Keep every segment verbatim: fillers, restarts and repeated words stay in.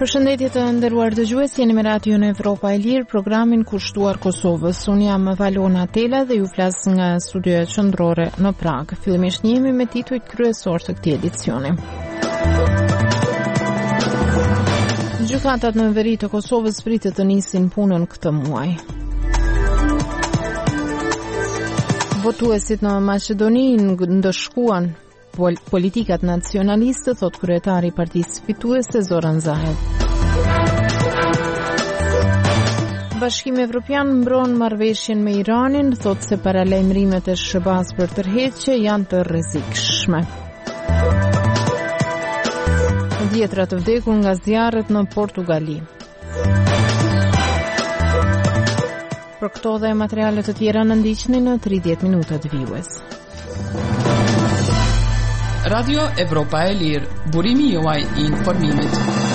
Përshëndetje të nderuar dëgjues, jeni me Radio në Evropa e Lirë, programin kushtuar Kosovës. Unë jam Valona Tela dhe ju flas nga studioja qendrore në Prag. Fillimisht njihemi me titujt kryesor të këtij edicioni. Gjykatat në veri të Kosovës pritet të nisin punën këtë muaj. Votuesit në Maqedoni ndëshkuan politikat nacionaliste, thot kryetari i partisë fituese Zoran Zaev. Bashkimi Evropian mbron marrëveshjen me Iranin, thot se paralajmërimet e S H B-s për tërheqje janë të rrezikshme. Dhjetra të vdekur nga zjarret në Portugali. Për këto dhe materiale të tjera në ndiqni në tridhjetë minutat vijues. Radio Evropa e Lirë, burimi juaj i informimit.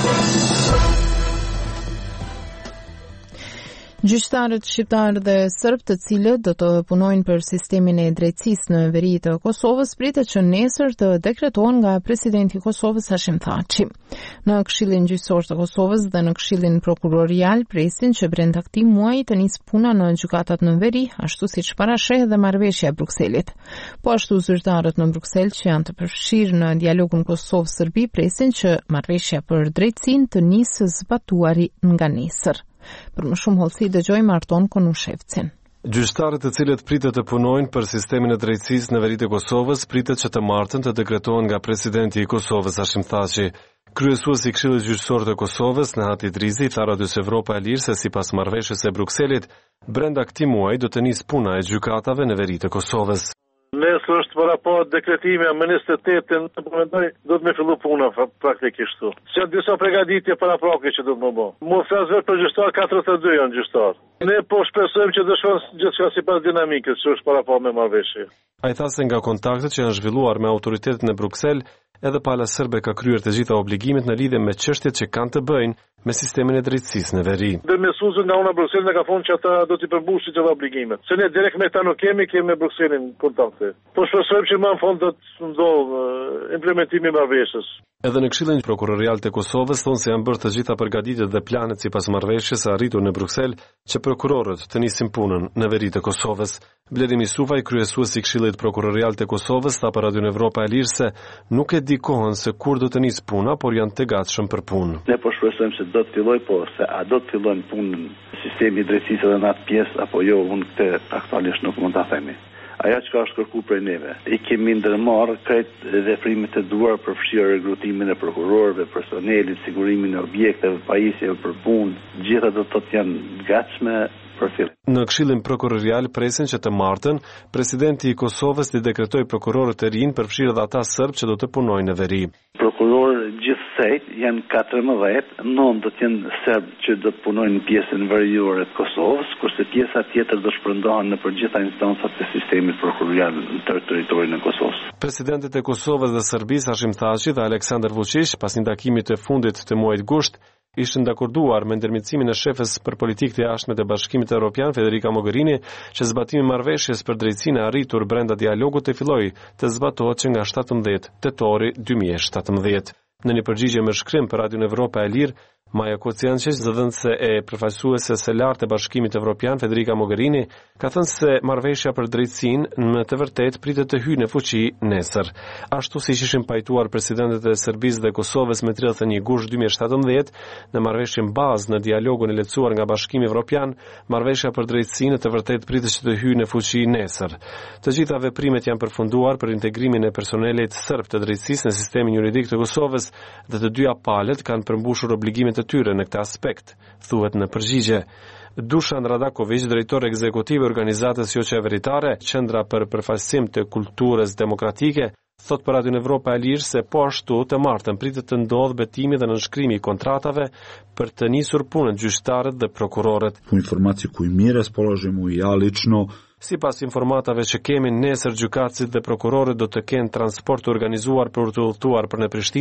Gjyqtarët shqiptar dhe serb, të cilët do të punojnë për sistemin e drejtësisë në veri të Kosovës, pritet që nesër të dekretohen nga presidenti i Kosovës Hashim Thaçi. Në Këshillin Gjyqësor të Kosovës dhe në Këshillin Prokurorial presin që brenda këtij muaji të nisë puna në gjykatat në veri, ashtu siç parasheh dhe marrëveshja e Brukselit. Po ashtu zyrtarët në Bruksel që janë të përfshirë në dialogun Kosovë-Serbi presin që marrëveshja për drejtësinë të nisë zbatuari nga nesër. Për më shumë hollësi dëgjojmë Arton Konushevcin. Gjyqtarët të cilët pritet të punojnë për sistemin e drejtësisë në veri të Kosovës pritet që të martën të dekretohen nga presidenti i Kosovës Hashim Thaçi. Kryesuesi i Këshillit Gjyqësor të Kosovës, Nehat Idrizi, tha Radios Evropa e Lirë se sipas marrëveshjes së Brukselit, brenda këtij muaji do të nisë puna e gjykatave në veri të Kosovës. Nesër është para pa dekretimi a njëzet e tetë në përmendoj, do të me fillu puna praktikisht tu. Që disa pregaditje para prake që do të më bo. Mu flas vetë për gjyqtar katërdhjetë e dy janë gjyqtar. Ne po shpresojmë që do shkon gjithçka sipas dinamikës që është para pa me marrëveshje. Ai tha se nga kontaktet që janë zhvilluar me autoritetet në Bruksel, edhe pala serbe ka kryer të gjitha obligimet në lidhje me çështjet që kanë të bëjnë me sistemin e drejtësisë në veri. Dhe mesuesë nga una Bruksel në ka thonë që ata do t'i përmbushin gjitha obligimet. Se ne direkt me ta nuk kemi, kemi me Brukselin kontakte. Po shpresojmë që më në fond do të ndodhë implementimi i marrëveshjes. Edhe në Këshillin Prokurorial të Kosovës thonë se janë bërë të gjitha përgatitjet dhe planet sipas marrëveshjes së arritur në Bruksel që prokurorët të nisin punën në veri të Kosovës. Bledim Isuvaj, kryesuesi i Këshillit Prokurorial të Kosovës, tha për Radio Evropa e Lirë se nuk e di kohën se kur do të nisë puna, por janë të gatshëm për punë. Ne po shpresojmë se do të filloj, po se a do të fillojnë punën sistemi i drejtësisë edhe në atë pjesë apo jo, unë këtë aktualisht nuk mund ta themi. Aja që ka është kërku prej neve. I kemi ndërmarrë krejt veprimet e duar për fshirë regrutimin e prokurorëve, personelit, sigurimin e objekteve, pajisjeve për punë, gjitha do të të janë gatshme për fillim. Në Këshillin Prokurorial presin që të martën, presidenti i Kosovës të dekretoi prokurorët e rinj për fshirë dhe ata serb që do të punojnë në veri. Prokurorë gjithsej janë katërmbëdhjetë, nëntë do të jenë serb që do të punojnë në pjesën veriore të Kosovës, kurse pjesa tjetër do shpërndahen në përgjithësa instancat e sistemit prokurorial në tërë territorin e Kosovës. Presidentët e Kosovës dhe Serbisë Hashim Thaçi dhe Aleksandar Vučić, pas një takimi të fundit të muajit gusht, ishën dakorduar me ndërmjetësimin e shefes për politikë të jashtme të Bashkimit Evropian Federica Mogherini që zbatimi i marrëveshjes për drejtësinë e arritur brenda dialogut të fillojë të zbatohet që nga shtatëmbëdhjetë tetori dy mijë e shtatëmbëdhjetë. Në një përgjigje me shkrim për Radio Evropa e Lirë, Maja Kociançi, zëdhënëse e përfaqësuese së lartë të Bashkimit Evropian Federica Mogherini, ka thënë se marrëveshja për drejtësinë në të vërtetë pritet të hyjë në fuqi nesër. Ashtu siç ishin pajtuar presidentët e Serbisë dhe Kosovës me tridhjetë e një gusht dy mijë e shtatëmbëdhjetë në marrëveshjen bazë në dialogun e lehtësuar nga Bashkimi Evropian, marrëveshja për drejtësinë në të vërtetë pritet që të hyjë në fuqi nesër. Të gjitha veprimet janë përfunduar për integrimin e personelit serb të drejtësisë në sistemin juridik të Kosovës dhe të dyja palët kanë përmbushur obligimet të tyre në këtë aspekt, thuhet në përgjigje. Dušan Radaković, drejtor ekzekutiv i organizatës jo qeveritare, Qendra për përfaqësim të kulturës demokratike, thot për Radio Evropa e Lirë se po ashtu të martën pritet të ndodhë betimi dhe nënshkrimi i kontratave për të nisur punën gjyqtarët dhe prokurorët. Po informacije koju mi raspolažemo i ja lično. Sipas informatave që kemi, nesër gjykatësit dhe prokurorët do të kenë transport të organizuar për të udhëtuar për në Prishtinë,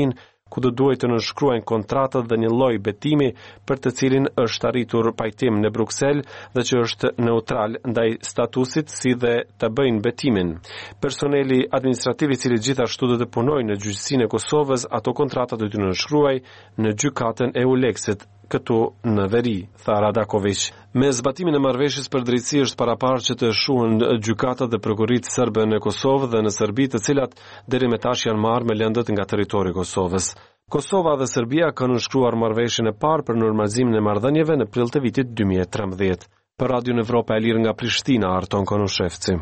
ku do duhet të nënshkruajnë kontratat dhe një lloj betimi për të cilin është arritur pajtim në Bruksel dhe që është neutral ndaj statusit si dhe të bëjnë betimin. Personeli administrativ i cili gjithashtu do të punojë në gjyqësinë e Kosovës ato kontrata do të nënshkruajë në gjykatën e Uleksit këtu në veri, tha Radaković. Me zbatimin e marrëveshjes për drejtësi është paraparë që të shuhen gjykatat dhe prokurit serbe në Kosovë dhe në Serbi, të cilat deri më tash janë marrë me lëndët nga territori i Kosovës. Kosova dhe Serbia kanë nënshkruar marrëveshjen e parë për normalizimin e marrëdhënieve në prill të vitit dy mijë e trembëdhjetë. Për Radio Evropa e Lirë nga Prishtina, Arton Konushevci.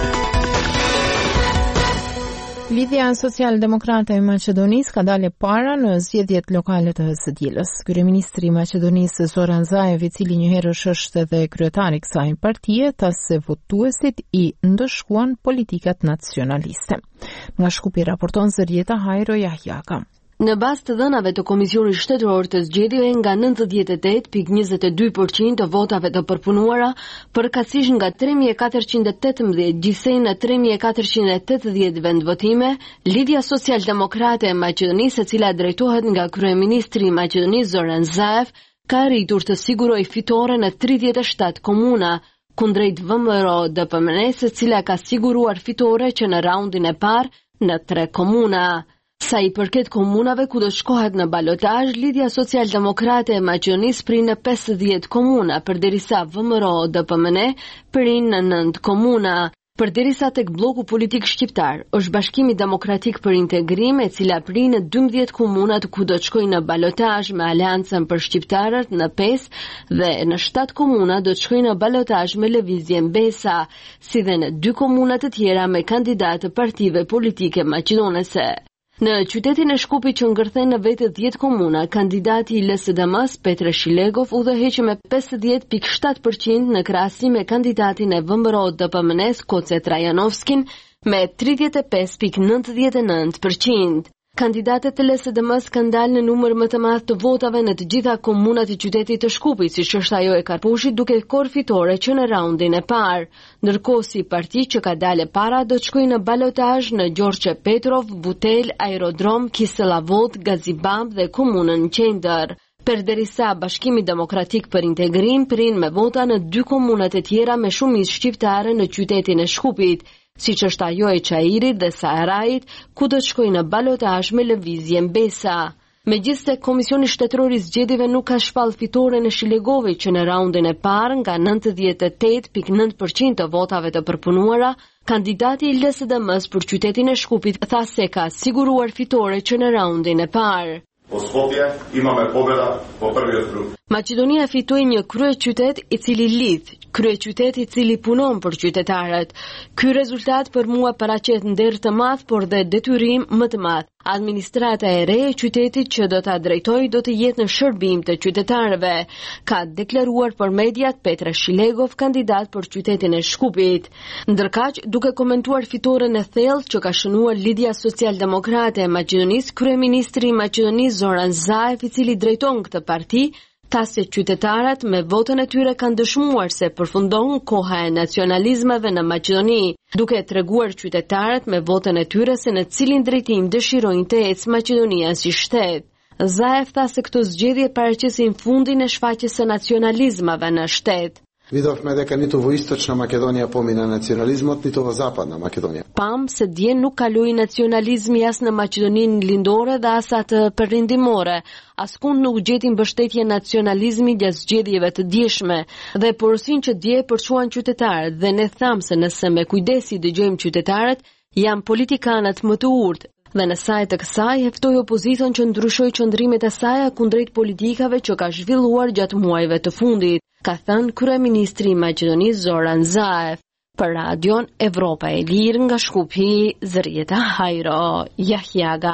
Lidhja Social-Demokrate e Maqedonisë ka dalë para në zgjedhjet lokale të së dielës. Kryeministri i Maqedonisë Zoran Zaev, i cili njëherë është edhe kryetari i kësaj partie, tha se votuesit i ndëshkuan politikat nacionaliste. Nga Shkupi raporton Zërieta Hajro Jahjaka. Në bazë të dhënave të Komisionit Shtetëror të Zgjedhjeve, nga nëntëdhjetë e tetë pikë njëzet e dy përqind të votave të përpunuara, përkatësisht nga tre mijë e katërqind e tetëmbëdhjetë, gjithsej në tre mijë e katërqind e tetëdhjetë vendvotime, Lidhja Social-Demokrate e Maqedonisë, e cila drejtohet nga kryeministri i Maqedonisë Zoran Zaev, ka arritur të sigurojë fitore në tridhjetë e shtatë komuna, kundrejt V M R O D P M N-s, e cila ka siguruar fitore që në raundin e parë në tre komuna. Sa i përket komunave ku do shkohet në balotazh, Lidhja Social-Demokrate e Maqedonisë prin në pesëdhjetë komuna, përderisa V M R O D P M N prin në nëntë komuna. Përderisa tek bloku politik shqiptar është Bashkimi Demokratik për Integrim, e cila prin në dymbëdhjetë komunat ku do të shkojnë në balotazh me Aleancën për Shqiptarët në pesë dhe në shtatë komuna do të shkojnë në balotazh me Lëvizjen Besa, si dhe në dy komuna të tjera me kandidatë të partive politike maqedonese. Në qytetin e Shkupit që ngërthen në vetë dhjetë komuna, kandidati i L S D M-s Petre Shilegov udhëheq me pesëdhjetë pikë shtatë përqind në krahasim me kandidatin e V M R O D P M N-s Koce Trajanovskin me tridhjetë e pesë pikë nëntëdhjetë e nëntë përqind. Kandidatët e L S D M-s kanë dalë në numër më të madh të votave në të gjitha komunat e qytetit të Shkupit, siç është ajo e Karpushit, duke korë fitore që në raundin e parë. Ndërkohë si parti që ka dalë para do të shkojë në balotazh në Gjorçe Petrov, Butel, Aerodrom, Kiselavod, Gazibamb dhe komunën Qendër. Përderisa Bashkimi Demokratik për Integrim prin me vota në dy komunat e tjera me shumicë shqiptare në qytetin e Shkupit, siç është ajo e Çairit dhe Saharajit, ku do të shkojnë në balotazh me Lëvizjen Besa. Megjithëse Komisioni Shtetëror i Zgjedhjeve nuk ka shpall fitoren e Shilegovit që në raundin e parë nga nëntëdhjetë e tetë pikë nëntë përqind të votave të përpunuara, kandidati i L S D M-s për qytetin e Shkupit tha se ka siguruar fitore që në raundin e parë. Po Skopje imame pobeda po prvi krug. Maqedonia fitoi një kryeqytet i cili lidh, kryeqytet i cili punon për qytetarët. Ky rezultat për mua paraqet nder të madh, por dhe detyrim më të madh. Administrata e re e qytetit që do ta drejtoj do të jetë në shërbim të qytetarëve, ka deklaruar për mediat Petre Shilegov, kandidat për qytetin e Shkupit. Ndërkaq, duke komentuar fitoren e thellë që ka shënuar Lidhja Social-Demokrate e Maqedonisë, kryeministri i Maqedonisë Zoran Zaev, i cili drejton këtë parti, tha se qytetarët me votën e tyre kanë dëshmuar se përfundon koha e nacionalizmeve në Maqedoni, duke treguar qytetarët me votën e tyre se në cilin drejtim dëshirojnë të ecë Maqedonia si shtet. Zaev tha se këto zgjedhje paraqesin fundin e shfaqjes së nacionalizmave në shtet. Vidovme дека ниту во Источна Македонија помина национализмот, ниту во Западна Македонија. Pam se dje nuk kaloi nacionalizmi as në Maqedoninë lindore dhe as atë perëndimore. Askund nuk gjeti mbështetje nacionalizmi gjatë zgjedhjeve të djeshme dhe porosin që dje përçuan qytetarët dhe ne tham se nëse me kujdesi dëgjojmë qytetarët, janë politikanët më të urtë. Dhe në saj të kësaj heftoi opozitën që ndryshoi qëndrimet e saj kundrejt politikave që ka zhvilluar gjatë muajve të fundit, ka thënë kryeministri i Maqedonisë Zoran Zaev. Për Radion Evropa e Lirë nga Shkupi, Zërieta Hajro Jahjaga.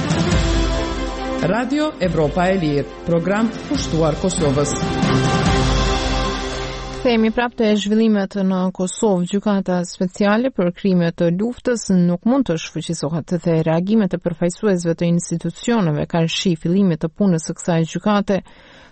Radio Evropa e Lirë, program pushtuar Kosovës. Themi prapë të zhvillimet në Kosovë, gjykata speciale për krime të luftës nuk mund të shfuqisohet dhe reagimet e përfaqësuesve të institucioneve kanë shi fillimit të punës së kësaj gjykate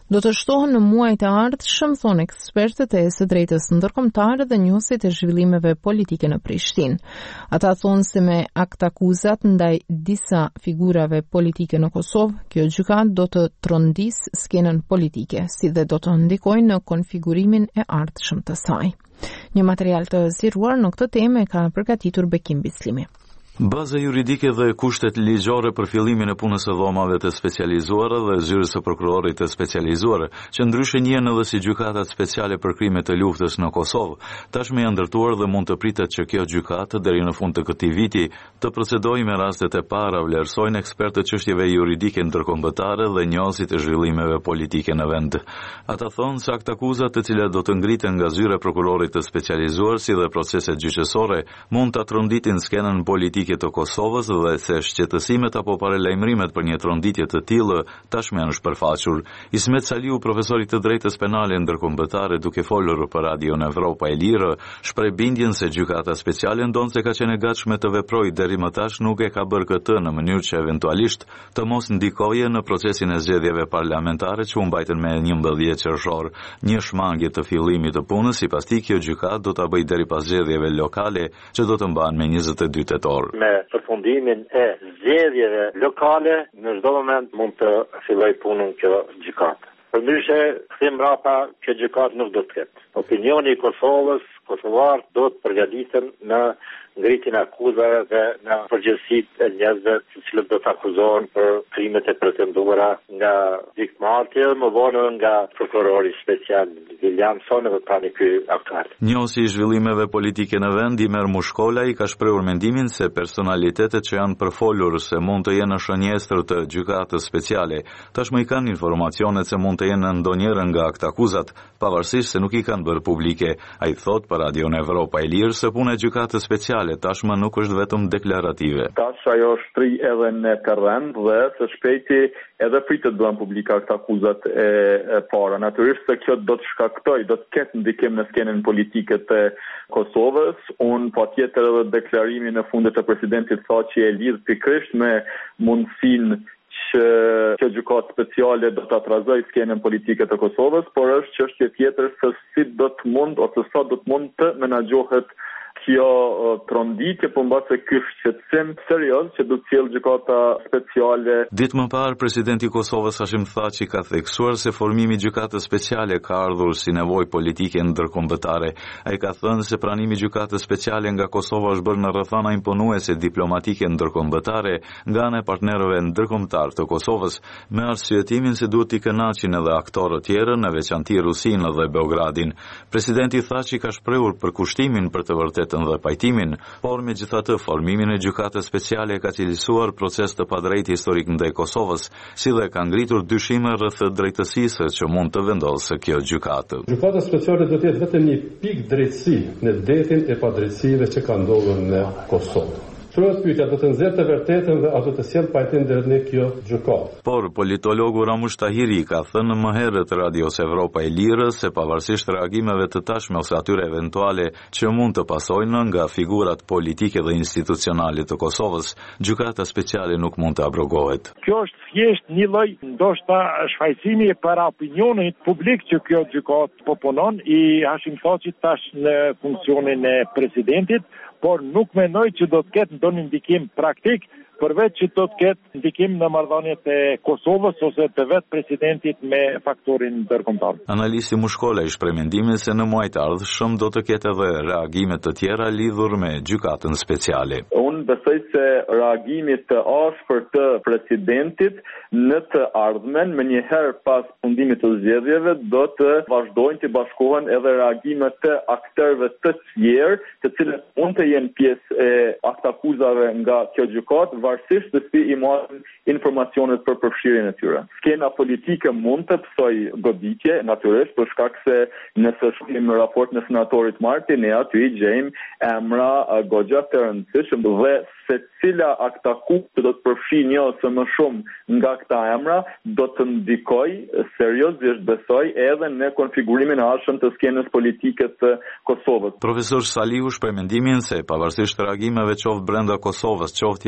Do të shtohen në muajt e ardhshëm, thonë ekspertët e së drejtës ndërkombëtare dhe njohësit e zhvillimeve politike në Prishtinë. Ata thonë se me akt akuzat ndaj disa figurave politike në Kosovë, kjo gjykatë do të trondisë skenën politike, si dhe do të ndikojë në konfigurimin e ardhshëm të saj. Një material të zgjeruar në këtë temë ka përgatitur Bekim Bislimi. Baza juridike dhe kushtet ligjore për fillimin e punës së dhomave të specializuara dhe zyrës së prokurorit të specializuar, që ndryshe njihen edhe si gjykatat speciale për krime të luftës në Kosovë, tashmë janë ndërtuar dhe mund të pritet që kjo gjykatë deri në fund të këtij viti të procedojë me rastet e para, vlerësojnë ekspertë të çështjeve juridike ndërkombëtare dhe njohësit e zhvillimeve politike në vend. Ata thonë se akt akuzat të cilat do të ngriten nga zyra e prokurorit të specializuar si dhe proceset gjyqësore mund ta tronditin skenën politike të Kosovës dhe se shqetësimet apo paralajmërimet për një tronditje të tillë tashmë janë shpërfaqur. Ismet Saliu, profesori të drejtës penale ndërkombëtare, duke folur për Radion Evropa e Lirë, shpreh bindjen se gjykata speciale ndonse ka qenë e gatshme të veprojë deri më tash nuk e ka bërë këtë në mënyrë që eventualisht të mos ndikojë në procesin e zgjedhjeve parlamentare që u mbajtën me njëmbëdhjetë qershor. Një shmangje të fillimit të punës sipas tij kjo gjykatë do ta bëjë deri pas zgjedhjeve lokale që do të mbahen me njëzet e dy tetor. Me përfundimin e zgjedhjeve lokale, në çdo moment mund të fillojë punën kjo gjykatë. Përndryshe, kthim mbrapa, kjo gjykatë nuk do të ketë. Opinioni i Kosovës, kosovarët do të përgatiten në ngritjen e akuzave dhe në përgjegjësitë e njerëzve të cilët do të akuzohen për krimet e pretenduara nga Dikmati, më vonë nga prokurori special Williamson dhe tani ky aktual. Njohësi i zhvillimeve politike në vend Imer Mushkola i ka shprehur mendimin se personalitetet që janë përfolur se mund të jenë në shënjestër të gjykatës speciale, tashmë i kanë informacionet se mund të jenë në ndonjëherë nga akt akuzat, pavarësisht se nuk i kanë bërë publike. Ai thot për Radion Evropa e Lirë se puna e gjykatës speciale tashmë nuk është vetëm deklarative. Tash ajo shtri edhe në terren dhe së shpejti edhe pritet bëhen publika këta akuzat e, e para. Natyrisht se kjo do të shkaktoj, do të ketë ndikim në skenën politike të Kosovës. Unë patjetër edhe deklarimin në fundet të presidentit tha që e lidh pikërisht me mundësinë që kjo gjykatë speciale do të atrazoj skenën politike të Kosovës, por është çështje tjetër se si do të mund ose sa do të mund të menaxhohet kjo tronditje, po mbase ky shqetësim serioz që do të sjellë gjykata speciale. Ditë më parë, presidenti i Kosovës Hashim Thaçi ka theksuar se formimi i gjykatës speciale ka ardhur si nevojë politike ndërkombëtare. Ai ka thënë se pranimi i gjykatës speciale nga Kosova është bërë në rrethana imponuese diplomatike ndërkombëtare nga ana e partnerëve ndërkombëtar të Kosovës, me arsyetimin se duhet t'i kënaqin edhe aktorët tjerë, në veçanti Rusinë dhe Beogradin. Presidenti Thaçi ka shprehur përkushtimin për të vërtetë dhe pajtimin, por megjithatë formimin e gjykatës speciale ka cilësuar proces të padrejtë historik ndaj Kosovës, si dhe ka ngritur dyshime rreth drejtësisë që mund të vendosë kjo gjykatë. Gjykata speciale do të jetë vetëm një pikë drejtësi në detin e padrejtësive që ka ndodhur në Kosovë. Shtrohet pyetja, do të nxjerrë të vërtetën dhe a do të sjell pajtim deri në kjo gjykatë. Por politologu Ramush Tahiri ka thënë më herët Radios Evropa e Lirë se pavarësisht reagimeve të tashme ose atyre eventuale që mund të pasojnë nga figurat politike dhe institucionale të Kosovës, gjykata speciale nuk mund të abrogohet. Kjo është thjesht një lloj ndoshta shfaqësimi para opinionit publik që kjo gjykatë po punon i Hashim Thaçit tash në funksionin e presidentit, por nuk mendoj që do të ketë ndonjë ndikim praktik, përveç që do të ketë ndikim në marrëdhëniet e Kosovës ose të vetë presidentit me faktorin ndërkombëtar. Analisti Mushkola i shpreh mendimin se në muajt ardhshëm do të ketë edhe reagime të tjera lidhur me gjykatën speciale. Unë besoj se reagimi të ashpër të presidentit në të ardhmen, më njëherë pas fundimit të zgjedhjeve, do të vazhdojnë të bashkohen edhe reagimet të aktorëve të tjerë, të cilët mund të jenë pjesë e aktakuzave nga kjo gjykatë, varësisht se si i marrin informacionet për përfshirjen e tyre. Skena politike mund të pësoj goditje, natyrisht, për shkak se nëse shohim raport në senatorit Marti, ne aty i gjejmë emra goxha të rëndësishëm dhe se cila aktakuzë do të përfshi një ose më shumë nga këta emra, do të ndikoj seriozisht besoj edhe në konfigurimin e ardhshëm të skenës politike të Kosovës. Profesor Saliu shpreh mendimin se pavarësisht reagimeve qoftë brenda Kosovës, qoftë jashtë vendit,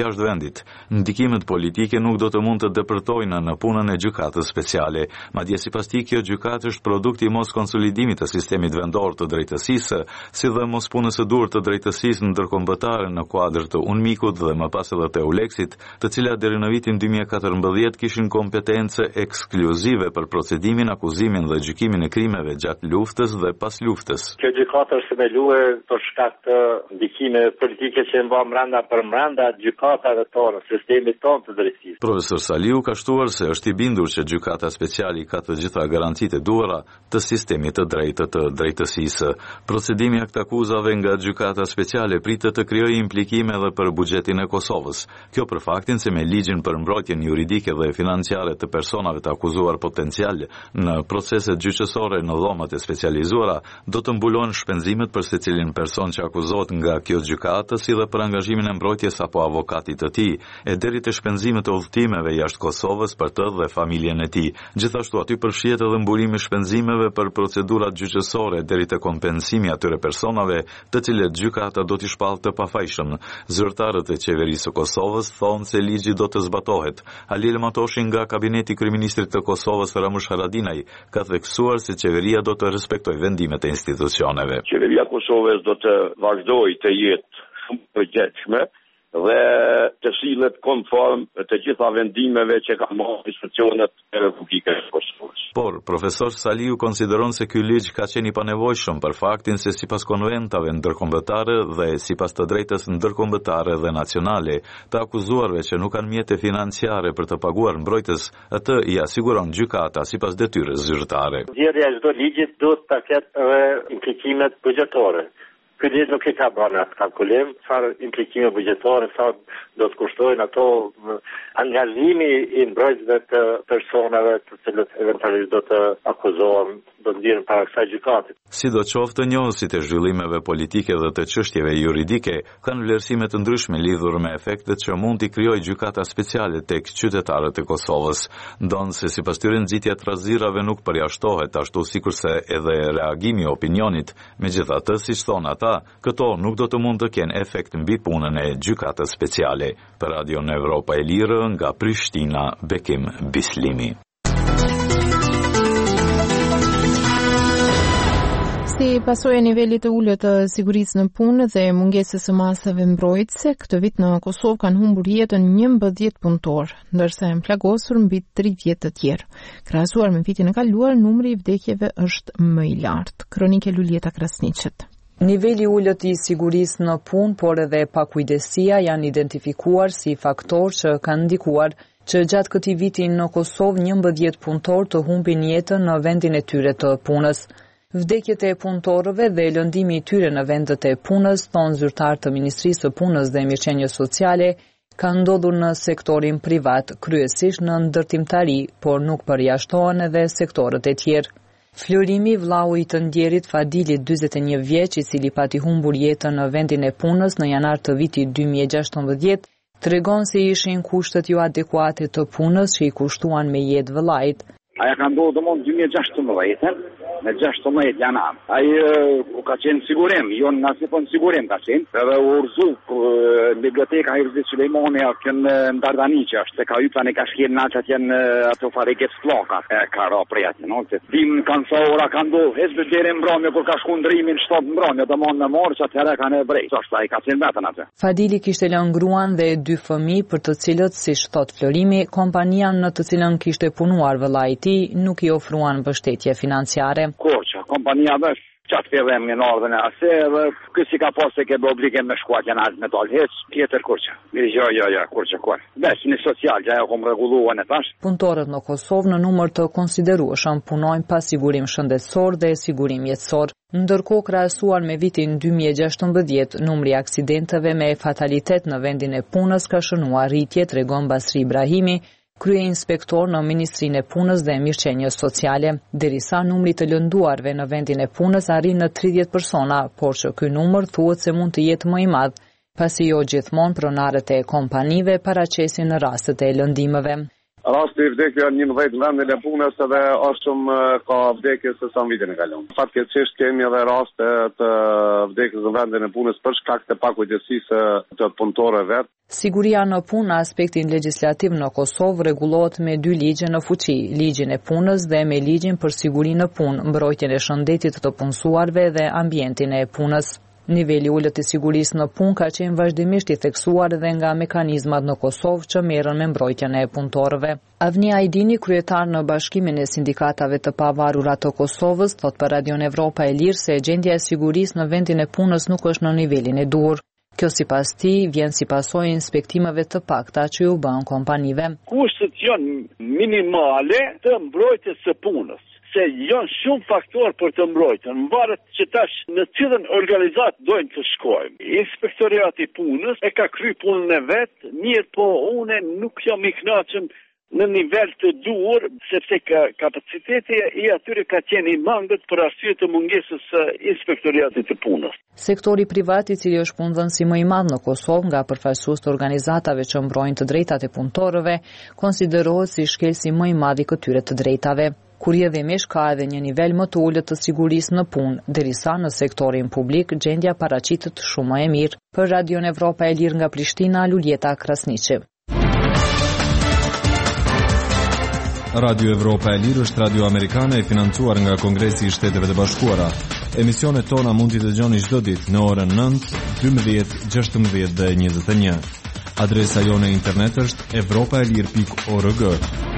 Vendit. Ndikimet politike nuk do të mund të depërtojnë në punën e gjykatës speciale, madje sipas tij kjo gjykatë është produkti i mos konsolidimit të sistemit vendor të drejtësisë, si dhe mos punës së dur të drejtësisë ndërkombëtare në kuadër të UNMIK-ut dhe më pas edhe të EULEX-it, të cilat deri në vitin dy mijë e katërmbëdhjetë kishin kompetencë ekskluzive për procedimin, akuzimin dhe gjykimin e krimeve gjatë luftës dhe pas luftës. Kjo gjykatë është themeluar për shkak të ndikimeve politike që mban brenda për brenda gjykatave tona, sistemit tonë të drejtësisë. Profesor Saliu ka shtuar se është i bindur që gjykata speciale ka të gjitha garancitë e duhura të sistemit të drejtë të drejtësisë. Procedimi akt akuzave nga gjykata speciale pritet të krijojë implikime edhe për buxhetin e Kosovës. Kjo për faktin se me ligjin për mbrojtjen juridike dhe financiare të personave të akuzuar potencial në proceset gjyqësore në dhomat e specializuara do të mbulohen shpenzimet për secilin person që akuzohet nga kjo gjykatë, si dhe për angazhimin e mbrojtjes apo avokatit të tij, e deri te shpenzimet e udhëtimeve jashtë Kosovës për të dhe familjen e tij. Gjithashtu aty përfshihet edhe mbulimi i shpenzimeve për procedurat gjyqësore deri te kompensimi atyre personave të cilët gjykata do t'i shpallë të pafajshëm. Zyrtarët e qeverisë së Kosovës thonë se ligji do të zbatohet. Ali Elmatoshi nga kabineti i kryeministrit të Kosovës Ramush Haradinaj ka theksuar se qeveria do të respektojë vendimet e institucioneve. Qeveria e Kosovës do të vazhdojë të jetë shumë e përgjegjshme dhe të sillet konform të gjitha vendimeve që kanë marrë institucionet e Republikës së Kosovës. Por profesor Saliu konsideron se ky ligj ka qenë i panevojshëm për faktin se sipas konventave ndërkombëtare dhe sipas të drejtës ndërkombëtare dhe nacionale, të akuzuarve që nuk kanë mjete financiare për të paguar mbrojtës, atë i asiguron gjykata sipas detyrës zyrtare. Zgjedhja e çdo ligji duhet ta ketë edhe implikimet buxhetore. Ky ligj nuk e ka bërë atë kalkulim, çfarë implikime buxhetore, sa do të kushtojnë ato angazhimi i mbrojtësve të personave të cilët eventualisht do të akuzohen, do të ndihen para kësaj gjykate. Sidoqoftë, njohësit e zhvillimeve politike dhe të çështjeve juridike kanë vlerësime të ndryshme lidhur me efektet që mund t'i krijojë gjykata speciale tek qytetarët e Kosovës. Ndonë se sipas tyre nxitja e trazirave nuk përjashtohet, ashtu sikurse edhe reagimi i opinionit. Megjithatë, siç thonë ata, këto nuk do të mund të kenë efekt mbi punën e gjykatës speciale. Për Radio në Evropa e Lirë, nga Prishtina, Bekim Bislimi. Si pasojë e nivelit të ulët të sigurisë në punë dhe mungesës së masave mbrojtëse, këtë vit në Kosovë kanë humbur jetën njëmbëdhjetë punëtor, ndërsa janë plagosur mbi tridhjetë të tjerë. Krahasuar me vitin e kaluar, numri i vdekjeve është më i lartë. Kronike Lulieta Krasniqet. Niveli ullët i sigurisë në punë, por edhe pakujdesia janë identifikuar si faktor që kanë ndikuar që gjatë këtij viti në Kosovë njëmbëdhjetë punëtor të humbin jetën në vendin e tyre të punës. Vdekjet e punëtorëve dhe lëndimi i tyre në vendet e punës, thonë zyrtar të Ministrisë së Punës dhe Mirëqenies Sociale, ka ndodhur në sektorin privat, kryesisht në ndërtimtari, por nuk përjashtohen edhe sektorët e tjerë. Florimi, vllau i të ndjerit Fadilit, dyzet e një vjeç, i cili pati humbur jetën në vendin e punës në janar të vitit dy mijë e gjashtëmbëdhjetë, tregon se ishin kushtet jo adekuate të punës që i kushtuan me jetë vëllait. Aja ka ndodhur domon dy mijë e gjashtëmbëdhjetë, me gjashtëmbëdhjetë janar. Ai u ka qenë sigurim, jo në asnjë fond sigurim ka qenë. Edhe u urzu biblioteka Hirzi Sulejmani në Dardani që është, se ka hypa në ka shkjen natë atje në ato fareget flloka. E ka ra prejatje, no? Dim kanë sa ora ka ndodhur, hes deri në mbrëmje kur ka shku ndrimin shtat mbrëmje, domon në morë që atëherë kanë vrej. Çfarë ai ka qenë vetën atë. Fadili kishte lënë gruan dhe dy fëmijë për të cilët, siç thot Florimi, kompania në të cilën kishte punuar vëllai i tij nuk i ofruan mbështetje financiare. Korça, kompania vesh qatë fillem në ardhën e ase dhe kësi ka pas se ke bë obligim me shkuat janë altë metal heq, tjetër Korça. Jo, jo, jo, Korça kur. Besh në social, që ajo kom rregulluar e tash. Punëtorët në Kosovë në numër të konsiderueshëm punojnë pa sigurim shëndetësor dhe sigurim jetësor. Ndërkohë, krahasuar me vitin dy mijë e gjashtëmbëdhjetë, numri i aksidenteve me fatalitet në vendin e punës ka shënuar rritje, tregon Basri Ibrahimi, krye inspektor në Ministrinë e Punës dhe Mirëqenies Sociale, derisa numri të lënduarve në vendin e punës arrin në tridhjetë persona, por që ky numër thuhet se mund të jetë më i madh, pasi jo gjithmonë pronarët e kompanive paraqesin në rastet e lëndimeve. Rasti i vdekjeve në njëmbëdhjetë vendin e punës edhe është shumë ka vdekje se sa në vitin e kaluar. Fatkeqësisht kemi edhe raste të vdekjes në vendin e punës për shkak të pakujdecisë të punëtorëve vet. Siguria në punë në aspektin legjislativ në Kosovë rregullohet me dy ligje në fuqi, ligjin e punës dhe me ligjin për sigurinë në punë, mbrojtjen e shëndetit të punësuarve dhe ambientin e punës. Niveli ullët i sigurisë në punë ka qenë vazhdimisht i theksuar dhe nga mekanizmat në Kosovë që merren me mbrojtjen e punëtorëve. Avni Ajdini, kryetar në Bashkimin e Sindikatave të Pavarura të Kosovës, thot për Radion Evropa e Lirë se gjendja e sigurisë në vendin e punës nuk është në nivelin e duhur. Kjo sipas tij vjen si pasojë inspektimeve të pakta që u bën kompanive. Kushtet janë minimale të mbrojtjes së punës. Se janë shumë faktorë për të mbrojtën, mvaret që tash në cilën organizat dojnë të shkojmë. Inspektoriati i punës e ka kry punën e vetë, mirë po une nuk jam i kënaqur në nivel të duhur, sepse ka kapaciteti i atyre ka qenë i mangët për arsye të mungesës së inspektoriatit të punës. Sektori privat, i cili është punëdhënësi më i madh në Kosovë nga përfaqësues të organizatave që mbrojnë të drejtat e punëtorëve, konsiderohet si shkelsi më i madh i këtyre të drejtave. Kurjedhimisht ka edhe një nivel më të ulët të sigurisë në punë, derisa në sektorin publik gjendja paraqitet shumë më e mirë. Për Radion Evropa e Lirë nga Prishtina, Luljeta Krasniqi. Radio Evropa e Lirë është radio amerikane e financuar nga Kongresi i Shteteve të Bashkuara. Emisionet tona mund t'i dëgjoni çdo ditë në orën nëntë, dymbëdhjetë, gjashtëmbëdhjetë dhe njëzet e një. Adresa jone internet është evropaelir pikë org.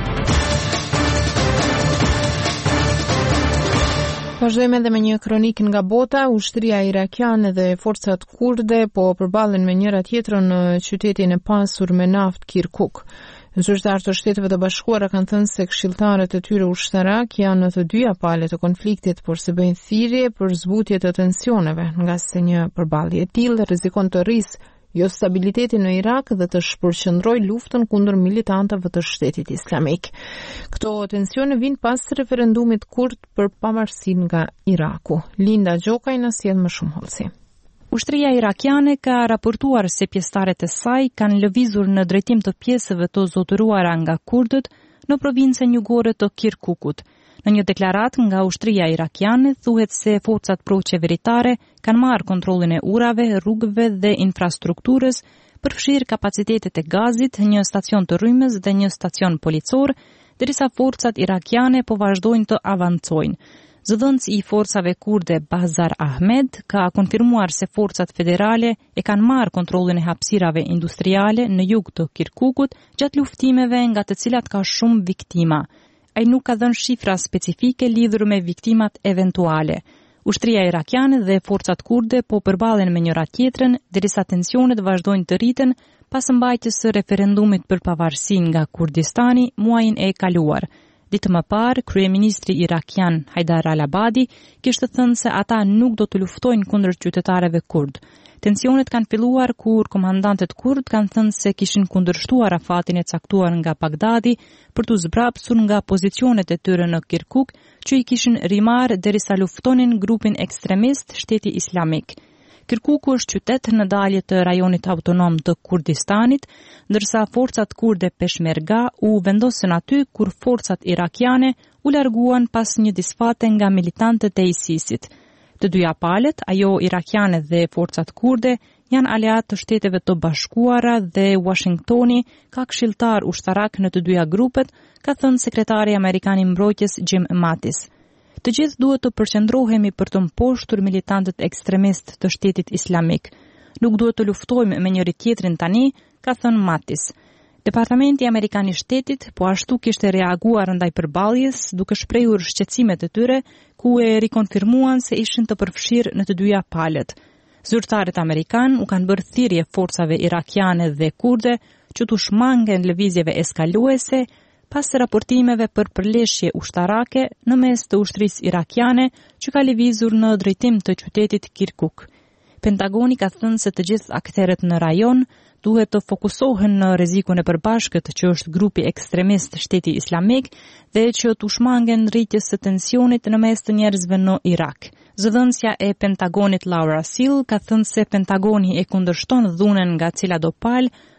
Vazhdojmë edhe me një kronik nga bota. Ushtria irakiane dhe forcat kurde po përballen me njëra tjetrën në qytetin e pasur me naftë Kirkuk. Zyrtarët e Shteteve të Bashkuara kanë thënë se këshilltarët e tyre ushtarak janë në të dyja palët të konfliktit, por se bëjnë thirrje për zbutje të tensioneve, nga se një përballje e tillë rrezikon të rrisë jo stabilitetin në Irak dhe të shpërqendrojë luftën kundër militantëve të Shtetit Islamik. Këto tensione vijnë pas referendumit kurd për pavarësinë nga Iraku. Linda Gjokaj na sjell më shumë hollësi. Ushtria irakiane ka raportuar se pjesëtarët e saj kanë lëvizur në drejtim të pjesëve të zotëruara nga kurdët në provincën jugore të Kirkukut. Në një deklaratë nga ushtria irakiane thuhet se forcat pro-qeveritare kanë marrë kontrollin e urave, rrugëve dhe infrastrukturës, përfshirë kapacitetet e gazit, një stacion të rrymës dhe një stacion policor, derisa forcat irakiane po vazhdojnë të avancojnë. Zëdhënësi i forcave kurde Bazar Ahmed ka konfirmuar se forcat federale e kanë marrë kontrollin e hapësirave industriale në jug të Kirkukut gjatë luftimeve nga të cilat ka shumë viktima. Ai nuk ka dhënë shifra specifike lidhur me viktimat eventuale. Ushtria irakiane dhe forcat kurde po përballen me njëra tjetrën, derisa tensionet vazhdojnë të rriten pas mbajtjes së referendumit për pavarësinë nga Kurdistani muajin e kaluar. Ditë më parë, kryeministri irakian Haidar al-Abadi kishte thënë se ata nuk do të luftojnë kundër qytetarëve kurd. Tensionet kanë filluar kur komandantët kurd kanë thënë se kishin kundërshtuar afatin e caktuar nga Bagdadi për të zbrapsur nga pozicionet e tyre në Kirkuk, që i kishin rimarë derisa luftonin grupin ekstremist Shteti Islamik. Kirkuku është qytet në dalje të rajonit autonom të Kurdistanit, ndërsa forcat kurde Peshmerga u vendosën aty kur forcat irakiane u larguan pas një disfate nga militantët e ISIS-it. Të dyja palët, ajo irakiane dhe forcat kurde, janë aleat të Shteteve të Bashkuara dhe Washingtoni ka këshilltar ushtarak në të dyja grupet, ka thënë sekretari amerikan i mbrojtjes Jim Mattis. Të gjithë duhet të përqendrohemi për të mposhtur militantët ekstremist të Shtetit Islamik. Nuk duhet të luftojmë me njëri tjetrin tani, ka thënë Mattis. Departamenti Amerikan i Shtetit po ashtu kishte reaguar ndaj përballjes, duke shprehur shqetësimet e tyre, ku e rikonfirmuan se ishin të përfshirë në të dyja palët. Zyrtarët amerikan u kanë bërë thirrje forcave irakiane dhe kurde që të shmangen lëvizjeve eskaluese pas raportimeve për përleshje ushtarake në mes të ushtrisë irakiane që ka lëvizur në drejtim të qytetit Kirkuk. Pentagoni ka thënë se të gjithë aktorët në rajon duhet të fokusohen në rrezikun e përbashkët që është grupi ekstremist Shteti Islamik dhe që të shmangen rritjes së tensionit në mes të njerëzve në Irak. Zëdhënësja e Pentagonit Laura Seal ka thënë se Pentagoni e kundërshton dhunën nga cila do palë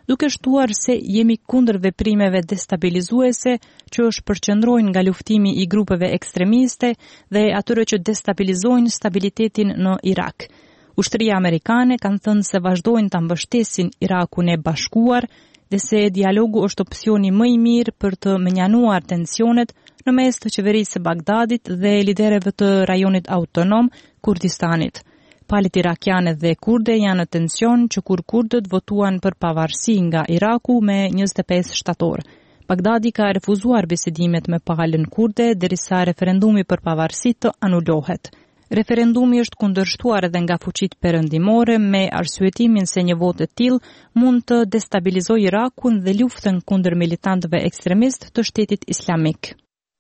duke shtuar se jemi kundër veprimeve destabilizuese që është përqendrojnë nga luftimi i grupeve ekstremiste dhe atyre që destabilizojnë stabilitetin në Irak. Ushtria amerikane kanë thënë se vazhdojnë ta mbështesin Irakun e bashkuar dhe se dialogu është opsioni më i mirë për të menjanuar tensionet në mes të qeverisë së Bagdadit dhe liderëve të rajonit autonom Kurdistanit. Palët irakiane dhe kurde janë në tension që kur kurdët votuan për pavarësi nga Iraku me njëzet e pesë shtator. Bagdadi ka refuzuar bisedimet me palën kurde derisa referendumi për pavarësi të anulohet. Referendumi është kundërshtuar edhe nga fuqitë perëndimore me arsyetimin se një votë e tillë mund të destabilizojë Irakun dhe luftën kundër militantëve ekstremist të Shtetit Islamik.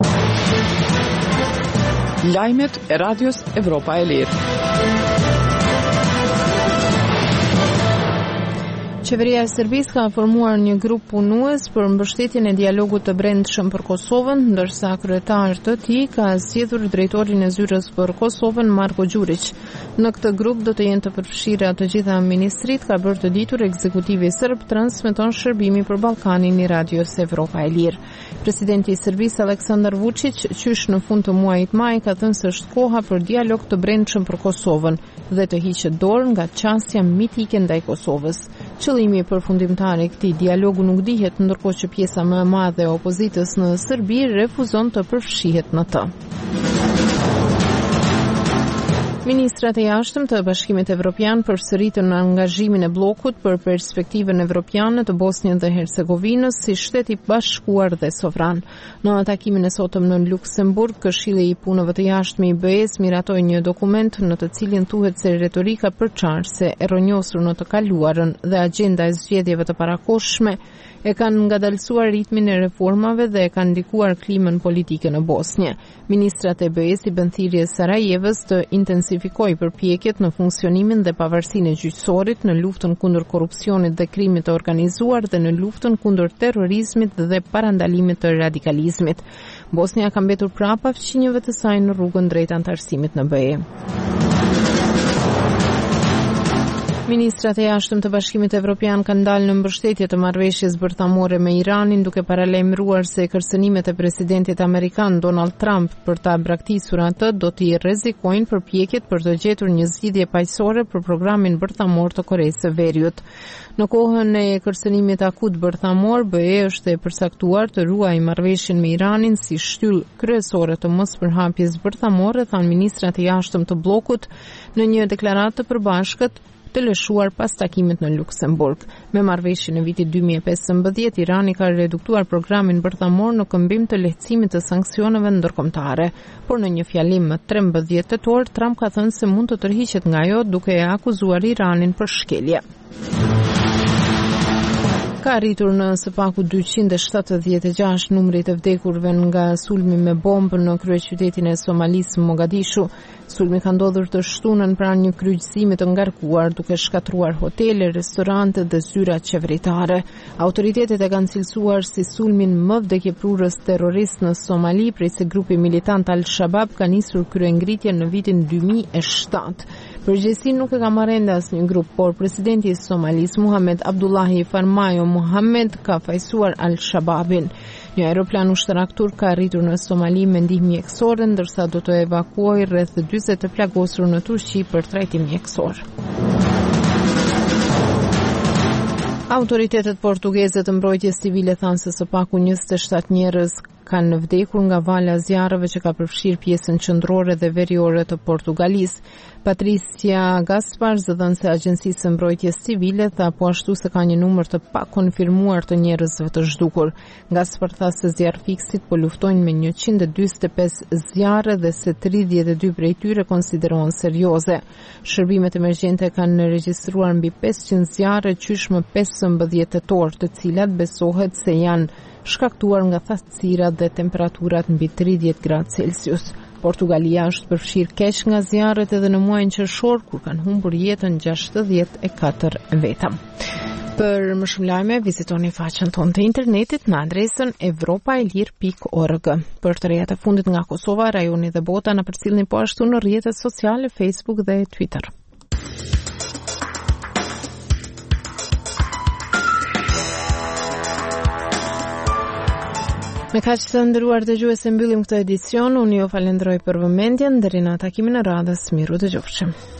Lajmet e Radios Evropa e Lirë. Qeveria e Serbisë ka formuar një grup punues për mbështetjen e dialogut të brendshëm për Kosovën, ndërsa kryetari i tij ka zgjedhur drejtorin e zyrës për Kosovën Marko Đurić. Në këtë grup do të jenë të përfshira të gjitha ministrit, ka bërë të ditur ekzekutivi serb, transmeton shërbimi për Ballkanin i Radios Evropa e Lirë. Presidenti i Serbisë Aleksandar Vučić qysh në fund të muajit maj ka thënë se është koha për dialog të brendshëm për Kosovën dhe të hiqet dorë nga qasja mitike ndaj Kosovës. Qëllimi përfundimtar i këtij dialogu nuk dihet, ndërkohë që pjesa më e madhe e opozitës në Serbi refuzon të përfshihet në të. Ministrat e jashtëm të Bashkimit Evropian përsëritën në angazhimin e bllokut për perspektivën evropiane të Bosnjës dhe Hercegovinës si shtet i bashkuar dhe sovran. Në takimin e sotëm në Luksemburg, Këshilli i Punëve të Jashtme i B E-s miratoi një dokument në të cilin thuhet se retorika përçarëse e rrënjosur në të kaluarën dhe agjenda e zgjedhjeve të parakohshme e kanë ngadalësuar ritmin e reformave dhe e kanë ndikuar klimën politike në Bosnjë. Ministrat e B E-s i bën thirrje Sarajevës të intensifikojë përpjekjet në funksionimin dhe pavarësinë e gjyqësorit, në luftën kundër korrupsionit dhe krimit të organizuar dhe në luftën kundër terrorizmit dhe parandalimit të radikalizmit. Bosnja ka mbetur prapa fqinjeve të saj në rrugën drejt antarësimit në B E. Ministrat e jashtëm të Bashkimit Evropian kanë dalë në mbështetje të marrëveshjes bërthamore me Iranin, duke paralajmëruar se kërcënimet e presidentit amerikan Donald Trump për ta braktisur atë do t'i rrezikojnë përpjekjet për të gjetur një zgjidhje paqësore për programin bërthamor të Koreas së Veriut. Në kohën e kërcënimit akut bërthamor, B E është e përcaktuar të ruajë marrëveshjen me Iranin si shtyllë kryesore të mospërhapjes bërthamore, thanë ministrat e jashtëm të bllokut në një deklaratë të përbashkët të lëshuar pas takimit në Luksemburg. Me marrëveshjen e vitit dy mijë e pesëmbëdhjetë, Irani ka reduktuar programin bërthamor në këmbim të lehtësimit të sanksioneve ndërkombëtare, por në një fjalim më trembëdhjetë tetor, Trump ka thënë se mund të tërhiqet nga ajo duke e akuzuar Iranin për shkelje. Ka arritur në së paku dyqind e shtatëdhjetë e gjashtë numrit e vdekurve nga sulmi me bombë në kryeqytetin e Somalisë Mogadishu. Sulmi ka ndodhur të shtunën pranë një kryqëzimi të ngarkuar, duke shkatruar hotele, restorante dhe zyra qeveritare. Autoritetet e kanë cilësuar si sulmin më vdekjeprurës terrorist në Somali, prej se grupi militant Al-Shabaab ka nisur kryengritje në vitin dy mijë e shtatë. Përgjegjësinë nuk e ka marrë ende asnjë grup, por presidenti i Somalisë Muhammed Abdullahi Farmajo Muhammed ka fajsuar Al-Shabaabin. Një aeroplan ushtarak turk ka arritur në Somali me ndihmë mjekësore, ndërsa do të evakuojë rreth dyzet të plagosur në Turqi për trajtim mjekësor. Autoritetet portugeze të mbrojtjes civile thanë se së paku njëzet e shtatë njerëz kanë vdekur nga vala zjarreve që ka përfshirë pjesën qendrore dhe veriore të Portugalisë. Patricia Gaspar, zëdhënëse e Agjencisë së Mbrojtjes Civile, tha po ashtu se ka një numër të pakonfirmuar të njerëzve të zhdukur. Gaspar tha se zjarrfikësit po luftojnë me njëqind e dyzet e pesë zjarre dhe se tridhjetë e dy prej tyre konsiderohen serioze. Shërbimet emergjente kanë regjistruar mbi pesëqind zjarre qysh më pesëmbëdhjetë tetor, të cilat besohet se janë shkaktuar nga thastësirat dhe temperaturat mbi tridhjetë gradë Celsius. Portugalia është përfshirë keq nga zjarret edhe në muajin qershor, kur kanë humbur jetën gjashtëdhjetë e katër veta. Për më shumë lajme, vizitoni faqen tonë të internetit në adresën evropaelir pikë org. Për të rejat e fundit nga Kosova, rajoni dhe bota na përcjellni po ashtu në rrjetet sociale Facebook dhe Twitter. Me kaq të nderuar dëgjues, mbyllim këtë edicion. Unë ju falenderoj për vëmendjen, deri në takimin e radhës. Miru dëgjofshim.